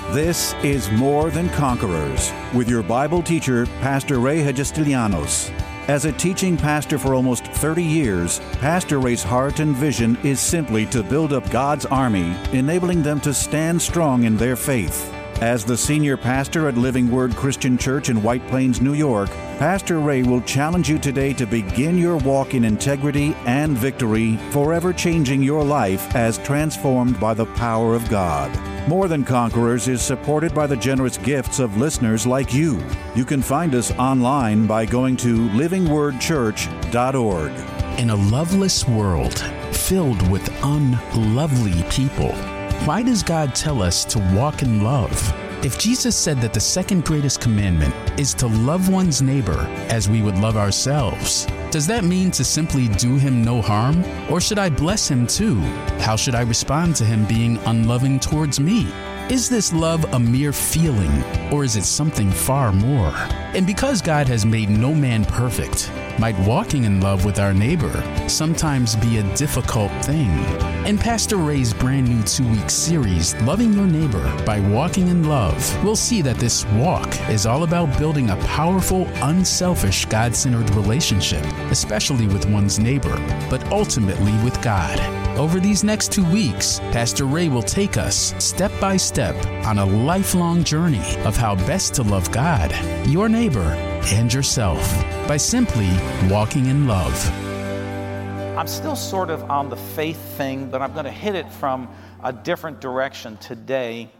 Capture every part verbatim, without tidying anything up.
This is More Than Conquerors with your Bible teacher, Pastor Ray Hagestilianos. As a teaching pastor for almost thirty years, Pastor Ray's heart and vision is simply to build up God's army, enabling them to stand strong in their faith. As the senior pastor at Living Word Christian Church in White Plains, New York, Pastor Ray will challenge you today to begin your walk in integrity and victory, forever changing your life as transformed by the power of God. More Than Conquerors is supported by the generous gifts of listeners like you. You can find us online by going to living word church dot org. In a loveless world filled with unlovely people, why does God tell us to walk in love? If Jesus said that the second greatest commandment is to love one's neighbor as we would love ourselves, does that mean to simply do him no harm? Or should I bless him too? How should I respond to him being unloving towards me? Is this love a mere feeling, or is it something far more? And because God has made no man perfect, might walking in love with our neighbor sometimes be a difficult thing? In Pastor Ray's brand new two-week series, Loving Your Neighbor by Walking in Love, we'll see that this walk is all about building a powerful, unselfish, God-centered relationship, especially with one's neighbor, but ultimately with God. Over these next two weeks, Pastor Ray will take us step by step on a lifelong journey of how best to love God, your neighbor, and yourself by simply walking in love. I'm still sort of on the faith thing, but I'm going to hit it from a different direction today.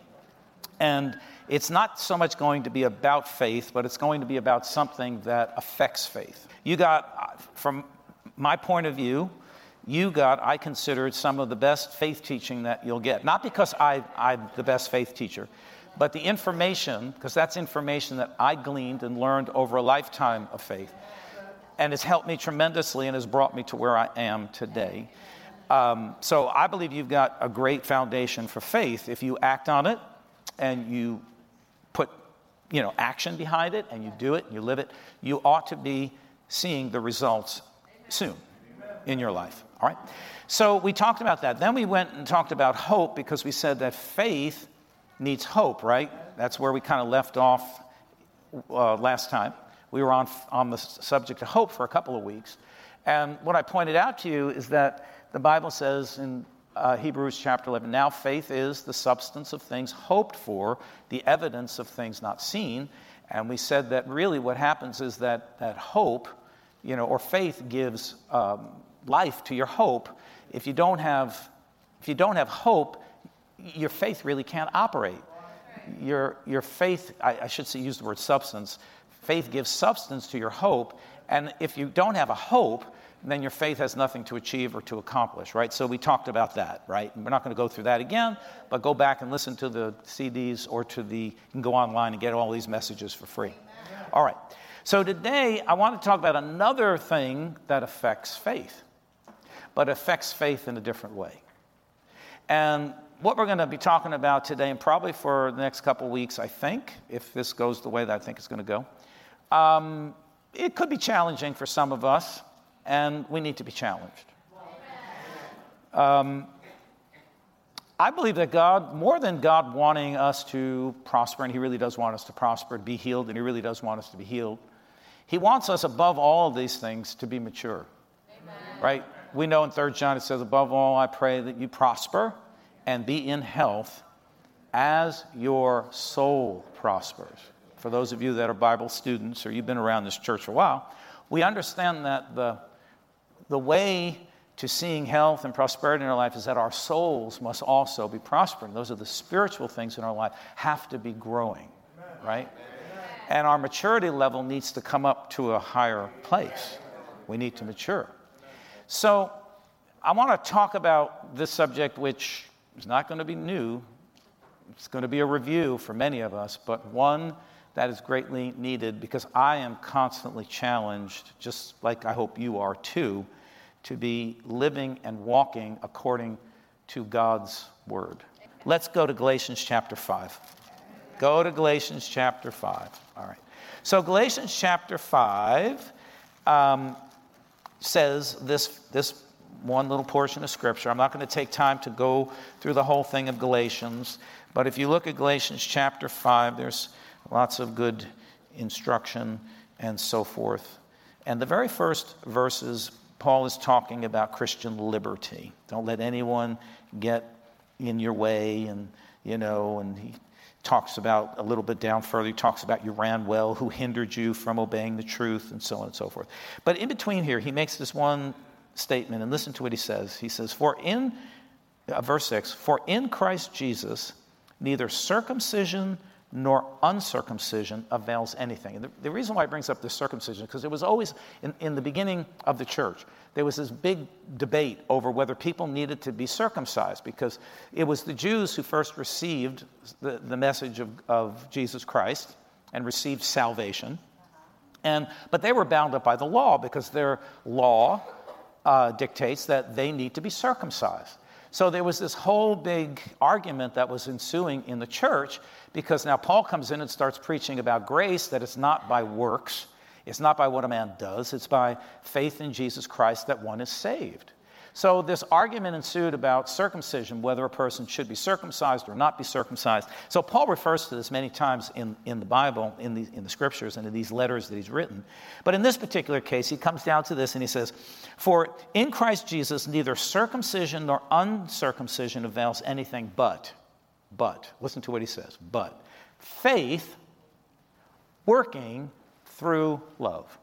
And it's not so much going to be about faith, but it's going to be about something that affects faith. You got, from my point of view, you got, I considered, some of the best faith teaching that you'll get. Not because I, I'm the best faith teacher, but the information, because that's information that I gleaned and learned over a lifetime of faith. And it's helped me tremendously and has brought me to where I am today. Um, so I believe you've got a great foundation for faith. If you act on it and you put, you know, action behind it and you do it and you live it, you ought to be seeing the results soon in your life. All right. So we talked about that. Then we went and talked about hope, because we said that faith needs hope, right? That's where we kind of left off uh, last time. We were on on the subject of hope for a couple of weeks. And what I pointed out to you is that the Bible says in uh, Hebrews chapter eleven, now faith is the substance of things hoped for, the evidence of things not seen. And we said that really what happens is that that hope, you know, or faith gives um, life to your hope. If you don't have, if you don't have hope, your faith really can't operate. Your your faith, I, I should say, use the word substance. Faith gives substance to your hope, and if you don't have a hope, then your faith has nothing to achieve or to accomplish, right? So we talked about that, right? And we're not going to go through that again, but go back and listen to the C Ds or to the, you can go online and get all these messages for free. All right. So today, I want to talk about another thing that affects faith, but affects faith in a different way. And what we're going to be talking about today, and probably for the next couple weeks, I think, if this goes the way that I think it's going to go, um, it could be challenging for some of us, and we need to be challenged. Um, I believe that God, more than God wanting us to prosper, and He really does want us to prosper, to be healed, and He really does want us to be healed, He wants us, above all of these things, to be mature. Amen. Right? We know in Third John it says, above all, I pray that you prosper and be in health as your soul prospers. For those of you that are Bible students or you've been around this church for a while, we understand that the, the way to seeing health and prosperity in our life is that our souls must also be prospering. Those are the spiritual things in our life have to be growing, right? And our maturity level needs to come up to a higher place. We need to mature. So I want to talk about this subject, which is not going to be new. It's going to be a review for many of us, but one that is greatly needed, because I am constantly challenged, just like I hope you are too, to be living and walking according to God's word. Let's go to Galatians chapter five. Go to Galatians chapter five. All right. So Galatians chapter five um, says this, this one little portion of Scripture. I'm not going to take time to go through the whole thing of Galatians, but if you look at Galatians chapter five, there's lots of good instruction and so forth. And the very first verses, Paul is talking about Christian liberty. Don't let anyone get in your way, and, you know, and he talks about, a little bit down further, he talks about you ran well, who hindered you from obeying the truth, and so on and so forth. But in between here, he makes this one statement, and listen to what he says. He says, for in, uh, verse six, for in Christ Jesus, neither circumcision nor uncircumcision avails anything. And the, the reason why he brings up this circumcision, because it was always, in, in the beginning of the church, there was this big debate over whether people needed to be circumcised, because it was the Jews who first received the, the message of, of Jesus Christ and received salvation. And but they were bound up by the law, because their law uh, dictates that they need to be circumcised. So there was this whole big argument that was ensuing in the church, because now Paul comes in and starts preaching about grace, that it's not by works, it's not by what a man does, it's by faith in Jesus Christ that one is saved. So this argument ensued about circumcision, whether a person should be circumcised or not be circumcised. So Paul refers to this many times in, in the Bible, in the, in the Scriptures, and in these letters that he's written. But in this particular case, he comes down to this and he says, for in Christ Jesus, neither circumcision nor uncircumcision avails anything but, but, listen to what he says, but faith working through love.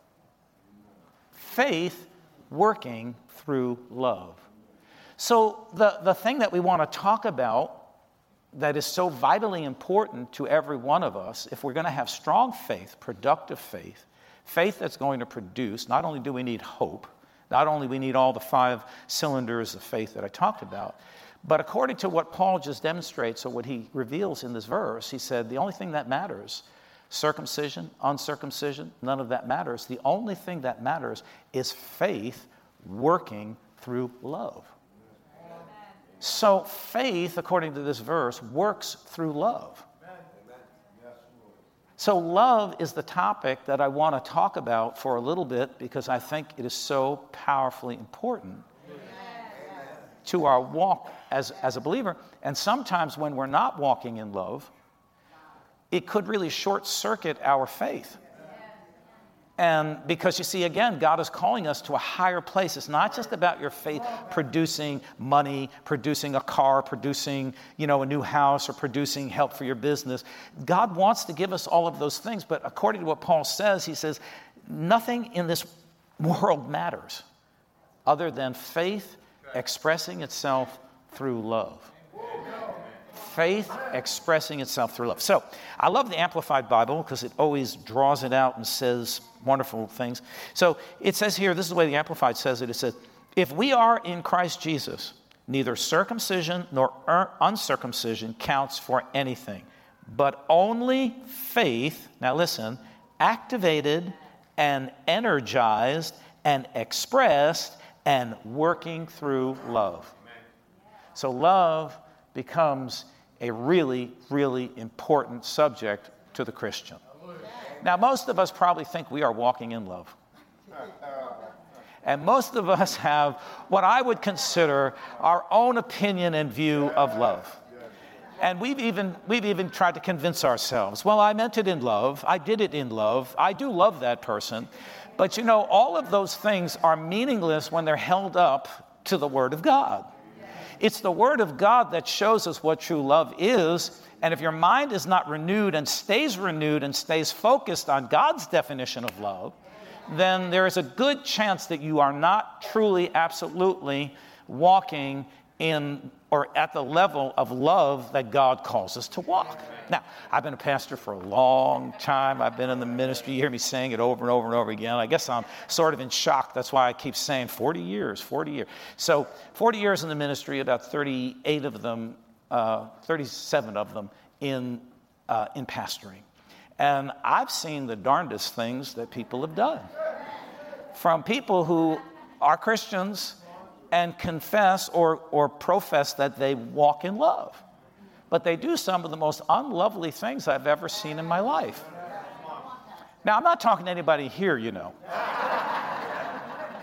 Faith working through love. So the, the thing that we want to talk about that is so vitally important to every one of us, if we're going to have strong faith, productive faith, faith that's going to produce, not only do we need hope, not only we need all the five cylinders of faith that I talked about, but according to what Paul just demonstrates, or what he reveals in this verse, he said the only thing that matters, circumcision, uncircumcision, none of that matters. The only thing that matters is faith working through love. Amen. So faith, according to this verse, works through love. Amen. So love is the topic that I want to talk about for a little bit, because I think it is so powerfully important Amen. To our walk as, as a believer. And sometimes when we're not walking in love, it could really short-circuit our faith. And because you see, again, God is calling us to a higher place. It's not just about your faith producing money, producing a car, producing, you know, a new house, or producing help for your business. God wants to give us all of those things, but according to what Paul says, he says, nothing in this world matters other than faith expressing itself through love. Faith expressing itself through love. So I love the Amplified Bible because it always draws it out and says wonderful things. So it says here, this is the way the Amplified says it. It says, if we are in Christ Jesus, neither circumcision nor uncircumcision counts for anything, but only faith, now listen, activated and energized and expressed and working through love. So love becomes a really, really important subject to the Christian. Now, most of us probably think we are walking in love. And most of us have what I would consider our own opinion and view of love. And we've even we've even tried to convince ourselves, well, I meant it in love. I did it in love. I do love that person. But, you know, all of those things are meaningless when they're held up to the Word of God. It's the Word of God that shows us what true love is. And if your mind is not renewed and stays renewed and stays focused on God's definition of love, then there is a good chance that you are not truly, absolutely walking in or at the level of love that God calls us to walk. Now, I've been a pastor for a long time. I've been in the ministry. You hear me saying it over and over and over again. I guess I'm sort of in shock. That's why I keep saying forty years, forty years. So forty years in the ministry, about thirty-eight of them, uh, thirty-seven of them in uh, in pastoring. And I've seen the darndest things that people have done. From people who are Christians and confess or, or profess that they walk in love. But they do some of the most unlovely things I've ever seen in my life. Now, I'm not talking to anybody here, you know.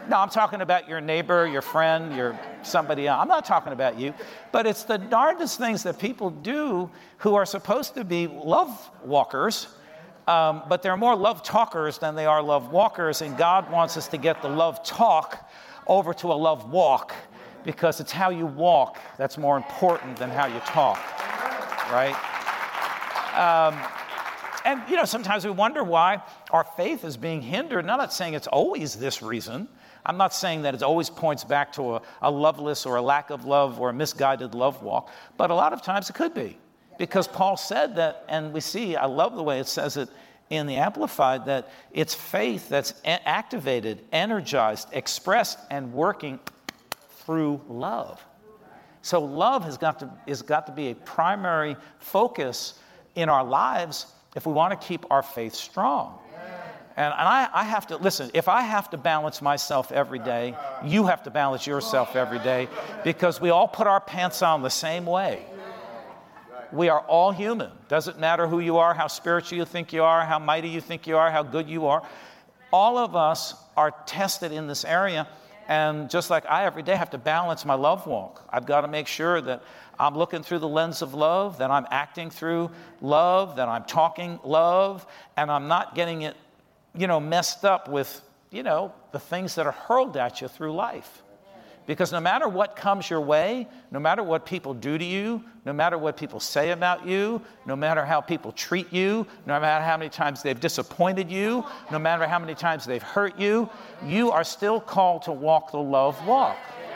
No, I'm talking about your neighbor, your friend, your somebody else. I'm not talking about you. But it's the darndest things that people do who are supposed to be love walkers, um, but they're more love talkers than they are love walkers, and God wants us to get the love talk over to a love walk, because it's how you walk that's more important than how you talk, right? Um, and, you know, sometimes we wonder why our faith is being hindered. And I'm not saying it's always this reason. I'm not saying that it always points back to a, a loveless or a lack of love or a misguided love walk, but a lot of times it could be. Because Paul said that, and we see, I love the way it says it in the Amplified, that it's faith that's a- activated, energized, expressed, and working through love. So love has got to has got to be a primary focus in our lives if we want to keep our faith strong. And, and I, I have to, listen, if I have to balance myself every day, you have to balance yourself every day, because we all put our pants on the same way. We are all human. Doesn't matter who you are, how spiritual you think you are, how mighty you think you are, how good you are. All of us are tested in this area. And just like I every day have to balance my love walk, I've got to make sure that I'm looking through the lens of love, that I'm acting through love, that I'm talking love, and I'm not getting it, you know, messed up with, you know, the things that are hurled at you through life. Because no matter what comes your way, no matter what people do to you, no matter what people say about you, no matter how people treat you, no matter how many times they've disappointed you, no matter how many times they've hurt you, you are still called to walk the love walk.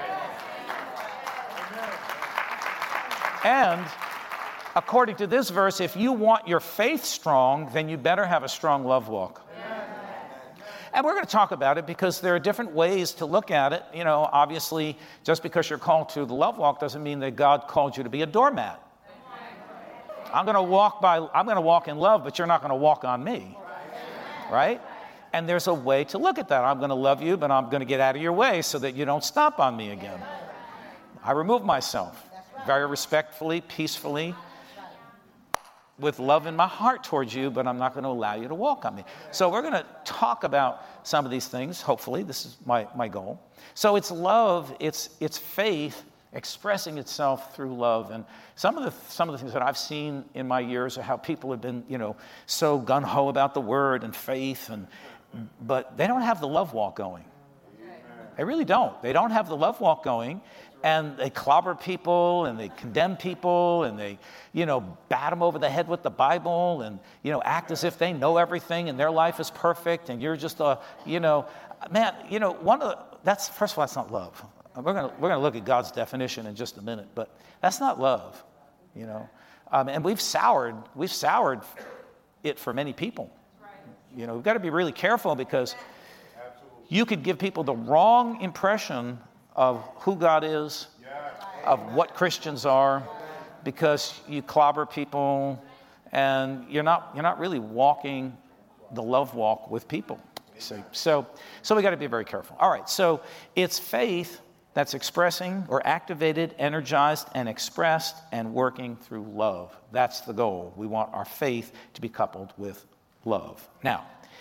And according to this verse, if you want your faith strong, then you better have a strong love walk. And we're going to talk about it because there are different ways to look at it. You know, obviously, just because you're called to the love walk doesn't mean that God called you to be a doormat. I'm going to walk by, I'm going to walk in love, but you're not going to walk on me. Right? And there's a way to look at that. I'm going to love you, but I'm going to get out of your way so that you don't stomp on me again. I remove myself very respectfully, peacefully, with love in my heart towards you, but I'm not going to allow you to walk on me. So we're going to talk about some of these things, hopefully. This is my, my goal. So it's love, it's it's faith expressing itself through love. And some of the some of the things that I've seen in my years are how people have been, you know, so gun-ho about the word and faith, and but they don't have the love walk going. They really don't. They don't have the love walk going. And they clobber people, and they condemn people, and they, you know, bat them over the head with the Bible, and, you know, act as if they know everything and their life is perfect, and you're just a, you know, man, you know, one of the, that's, first of all, that's not love. We're going to we're going to look at God's definition in just a minute, but that's not love, you know. Um, and we've soured, we've soured it for many people. You know, we've got to be really careful, because you could give people the wrong impression of who God is, of what Christians are, because you clobber people, and you're not you're not really walking the love walk with people. You see, so so we got to be very careful. All right, so it's faith that's expressing or activated, energized, and expressed, and working through love. That's the goal. We want our faith to be coupled with love. Now,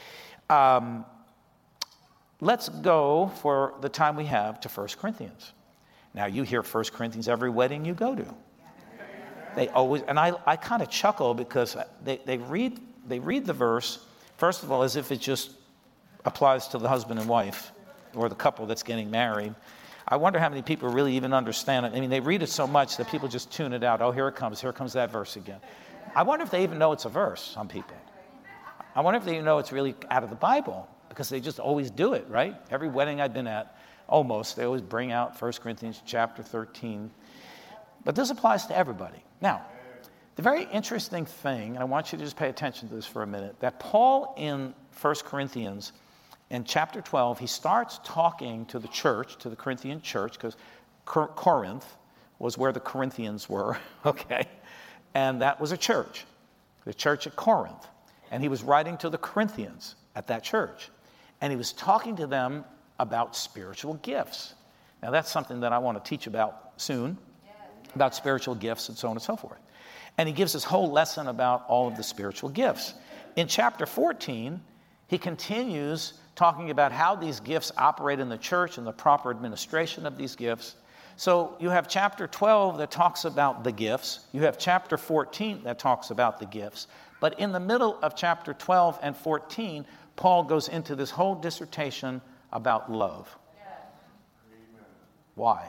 um, let's go, for the time we have, to First Corinthians. Now, you hear First Corinthians every wedding you go to. They always, and I, I kind of chuckle, because they, they read they read the verse, first of all, as if it just applies to the husband and wife, or the couple that's getting married. I wonder how many people really even understand it. I mean, they read it so much that people just tune it out. Oh, here it comes. Here comes that verse again. I wonder if they even know it's a verse, some people. I wonder if they even know it's really out of the Bible, because they just always do it, right? Every wedding I've been at, almost, they always bring out First Corinthians chapter thirteen. But this applies to everybody. Now, the very interesting thing, and I want you to just pay attention to this for a minute, that Paul in First Corinthians, in chapter twelve, he starts talking to the church, to the Corinthian church, because Cor- Corinth was where the Corinthians were, okay? And that was a church, the church at Corinth. And he was writing to the Corinthians at that church. And he was talking to them about spiritual gifts. Now, that's something that I want to teach about soon, about spiritual gifts and so on and so forth. And he gives this whole lesson about all of the spiritual gifts. In chapter fourteen, he continues talking about how these gifts operate in the church and the proper administration of these gifts. So you have chapter twelve that talks about the gifts. You have chapter fourteen that talks about the gifts. But in the middle of chapter twelve and fourteen, Paul goes into this whole dissertation about love. Why?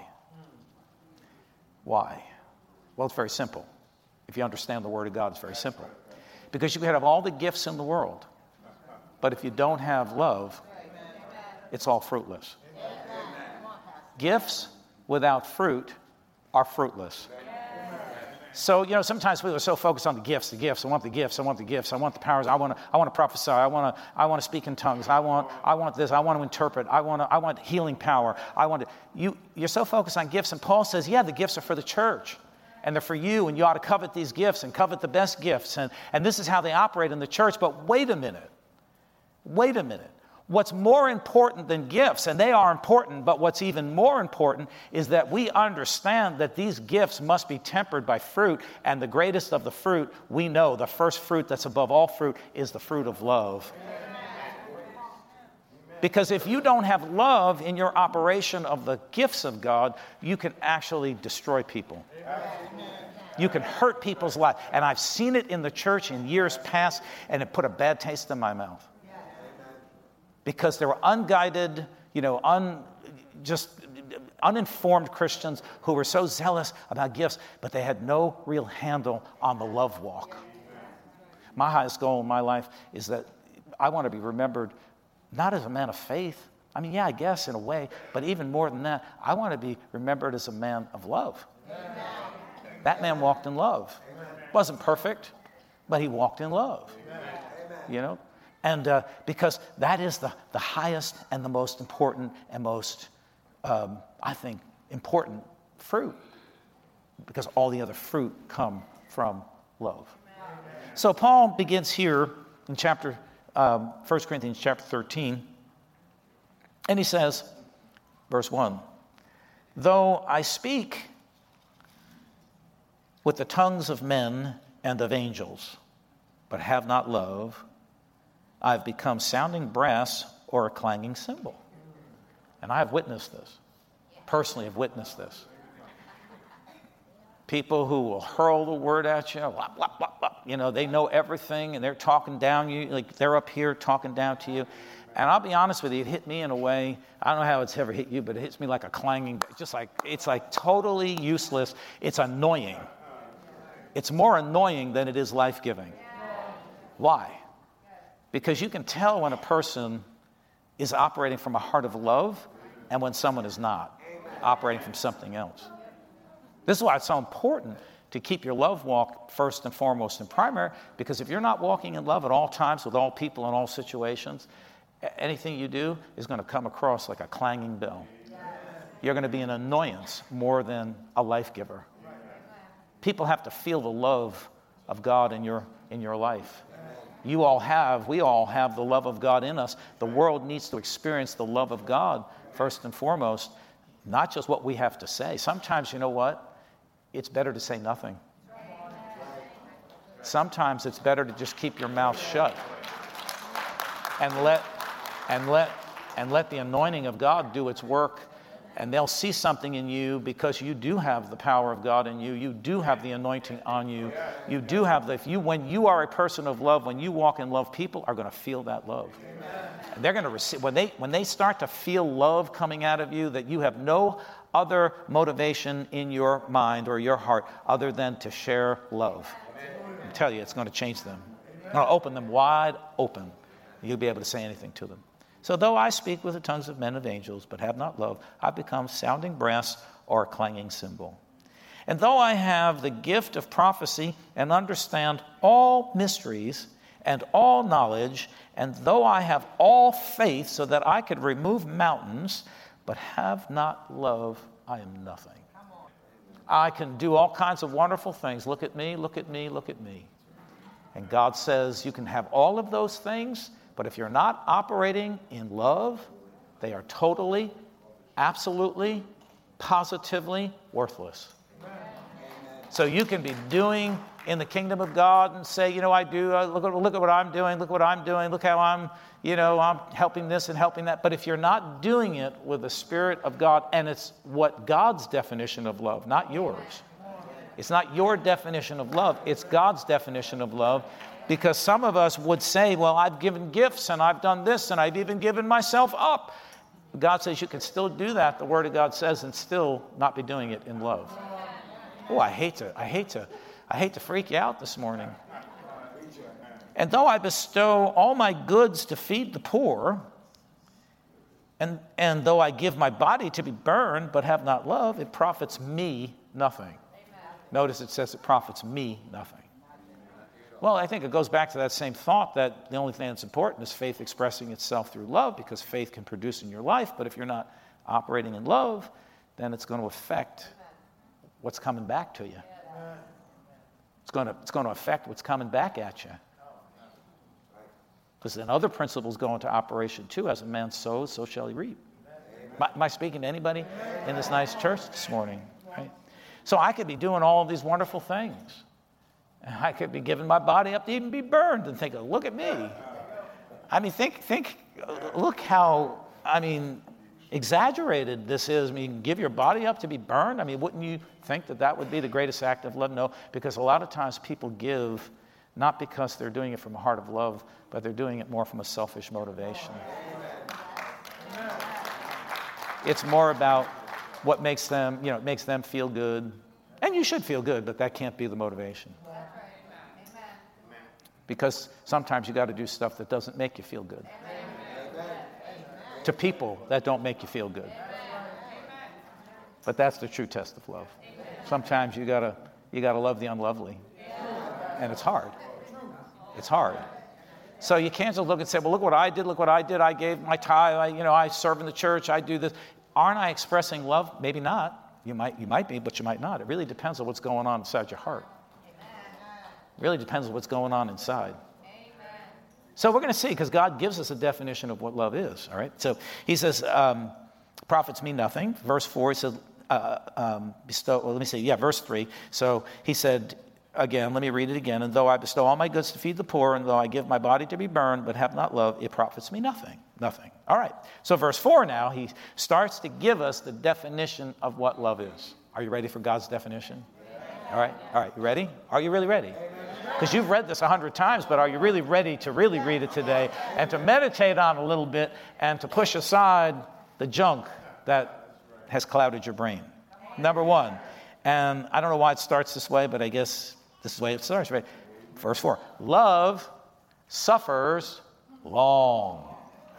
Why? Well, it's very simple. If you understand the Word of God, it's very simple. Because you can have all the gifts in the world, but if you don't have love, it's all fruitless. Gifts without fruit are fruitless. So, you know, sometimes people are so focused on the gifts, the gifts. I want the gifts. I want the gifts. I want the powers. I want to. I want to prophesy. I want to. I want to speak in tongues. I want. I want this. I want to interpret. I want. To, I want healing power. I want to. You. You're so focused on gifts, and Paul says, yeah, the gifts are for the church, and they're for you, and you ought to covet these gifts and covet the best gifts, and and this is how they operate in the church. But wait a minute. Wait a minute. What's more important than gifts, and they are important, but what's even more important is that we understand that these gifts must be tempered by fruit, and the greatest of the fruit, we know, the first fruit that's above all fruit is the fruit of love. Because if you don't have love in your operation of the gifts of God, you can actually destroy people. You can hurt people's lives. And I've seen it in the church in years past, and it put a bad taste in my mouth. Because there were unguided, you know, un, just uninformed Christians who were so zealous about gifts, but they had no real handle on the love walk. My highest goal in my life is that I want to be remembered not as a man of faith. I mean, yeah, I guess in a way, but even more than that, I want to be remembered as a man of love. Amen. That man walked in love. Amen. Wasn't perfect, but he walked in love. Amen. You know? And uh, because that is the, the highest and the most important and most, um, I think, important fruit. Because all the other fruit come from love. Amen. So Paul begins here in chapter, um, First Corinthians chapter thirteen. And he says, verse one, though I speak with the tongues of men and of angels, but have not love, I've become sounding brass or a clanging cymbal. And I have witnessed this. Personally have witnessed this. People who will hurl the word at you, whop, whop, whop, whop. You know, they know everything and they're talking down you, like they're up here talking down to you. And I'll be honest with you, it hit me in a way, I don't know how it's ever hit you, but it hits me like a clanging, just like, it's like totally useless. It's annoying. It's more annoying than it is life-giving. Why? Because you can tell when a person is operating from a heart of love and when someone is not, operating from something else. This is why it's so important to keep your love walk first and foremost and primary, because if you're not walking in love at all times with all people in all situations, anything you do is going to come across like a clanging bell. You're going to be an annoyance more than a life giver. People have to feel the love of God in your in your life. You all have, we all have the love of God in us. The world needs to experience the love of God first and foremost, not just what we have to say. Sometimes, you know what? It's better to say nothing. Sometimes it's better to just keep your mouth shut and let and let and let the anointing of God do its work. And they'll see something in you because you do have the power of God in you. You do have the anointing on you. You do have the, if you, when you are a person of love, when you walk in love, people are going to feel that love. And they're going to receive, when they, when they start to feel love coming out of you, that you have no other motivation in your mind or your heart other than to share love. I tell you, it's going to change them. It's going to open them wide open. You'll be able to say anything to them. So though I speak with the tongues of men and of angels, but have not love, I become sounding brass or a clanging cymbal. And though I have the gift of prophecy and understand all mysteries and all knowledge, and though I have all faith so that I could remove mountains, but have not love, I am nothing. I can do all kinds of wonderful things. Look at me, look at me, look at me. And God says you can have all of those things, but if you're not operating in love, they are totally, absolutely, positively worthless. So you can be doing in the kingdom of God and say, you know, I do, uh, look, look at what I'm doing, look what I'm doing, look how I'm, you know, I'm helping this and helping that. But if you're not doing it with the Spirit of God, and it's what God's definition of love, not yours. It's not your definition of love, it's God's definition of love. Because some of us would say, well, I've given gifts and I've done this and I've even given myself up. God says you can still do that, the Word of God says, and still not be doing it in love. Oh, I hate to, I hate to, I hate to freak you out this morning. And though I bestow all my goods to feed the poor, and, and though I give my body to be burned but have not love, it profits me nothing. Notice it says it profits me nothing. Well, I think it goes back to that same thought that the only thing that's important is faith expressing itself through love, because faith can produce in your life. But if you're not operating in love, then it's going to affect what's coming back to you. It's going to, it's going to affect what's coming back at you. Because then other principles go into operation too. As a man sows, so shall he reap. Am, am I speaking to anybody in this nice church this morning? Right? So I could be doing all of these wonderful things. I could be giving my body up to even be burned and think, oh, look at me. I mean, think, think, look how, I mean, exaggerated this is. I mean, give your body up to be burned? I mean, wouldn't you think that that would be the greatest act of love? No, because a lot of times people give not because they're doing it from a heart of love, but they're doing it more from a selfish motivation. It's more about what makes them, you know, it makes them feel good. And you should feel good, but that can't be the motivation. Because sometimes you got to do stuff that doesn't make you feel good. Amen. To people that don't make you feel good. Amen. But that's the true test of love. Amen. Sometimes you gotta you gotta love the unlovely, and it's hard. It's hard. So you can't just look and say, "Well, look what I did. Look what I did. I gave my tithe. I, you know, I serve in the church. I do this." Aren't I expressing love? Maybe not. You might you might be, but you might not. It really depends on what's going on inside your heart. It really depends on what's going on inside. Amen. So we're going to see, because God gives us a definition of what love is. All right. So he says, um, profits me nothing. Verse four, he says, uh, um, bestow. Well, let me see. Yeah, verse three. So he said, again, let me read it again. And though I bestow all my goods to feed the poor, and though I give my body to be burned, but have not love, it profits me nothing. Nothing. All right. So verse four now, he starts to give us the definition of what love is. Are you ready for God's definition? All right. All right. You ready? Are you really ready? Because you've read this a hundred times, but are you really ready to really read it today and to meditate on it a little bit and to push aside the junk that has clouded your brain? Number one. And I don't know why it starts this way, but I guess this is the way it starts, right? Verse four. Love suffers long.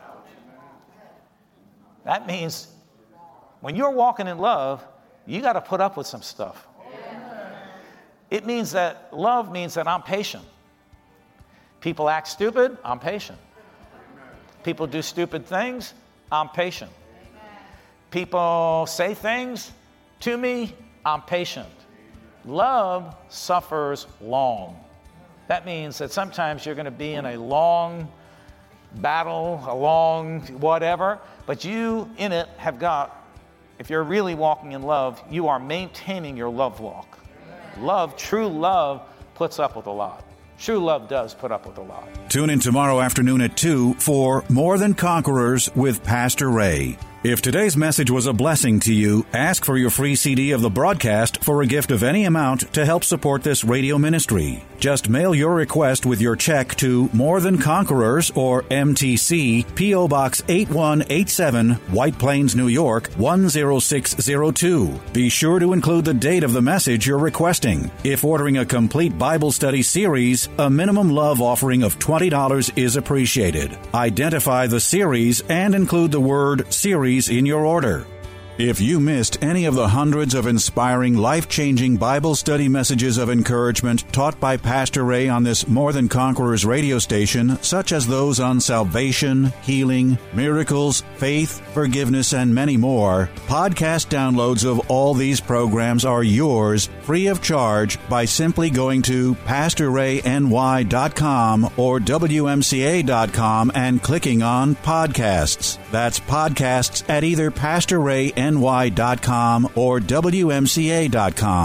That means when you're walking in love, you got to put up with some stuff. It means that love means that I'm patient. People act stupid, I'm patient. People do stupid things, I'm patient. People say things to me, I'm patient. Love suffers long. That means that sometimes you're going to be in a long battle, a long whatever, but you in it have got, if you're really walking in love, you are maintaining your love walk. Love, true love, puts up with a lot. True love does put up with a lot. Tune in tomorrow afternoon at two for More Than Conquerors with Pastor Ray. If today's message was a blessing to you, ask for your free C D of the broadcast for a gift of any amount to help support this radio ministry. Just mail your request with your check to More Than Conquerors, or M T C, P O Box eight one eight seven, White Plains, New York, one zero six zero two. Be sure to include the date of the message you're requesting. If ordering a complete Bible study series, a minimum love offering of twenty dollars is appreciated. Identify the series and include the word series in your order. If you missed any of the hundreds of inspiring, life-changing Bible study messages of encouragement taught by Pastor Ray on this More Than Conquerors radio station, such as those on salvation, healing, miracles, faith, forgiveness, and many more, podcast downloads of all these programs are yours free of charge by simply going to pastor ray n y dot com or w m c a dot com and clicking on podcasts. That's podcasts at either Pastor Ray N Y dot com or W M C A dot com.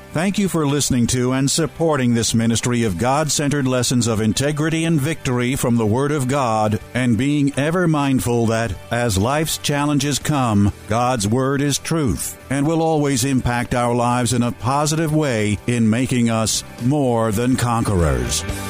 Thank you for listening to and supporting this ministry of God-centered lessons of integrity and victory from the Word of God, and being ever mindful that, as life's challenges come, God's Word is truth and will always impact our lives in a positive way in making us more than conquerors.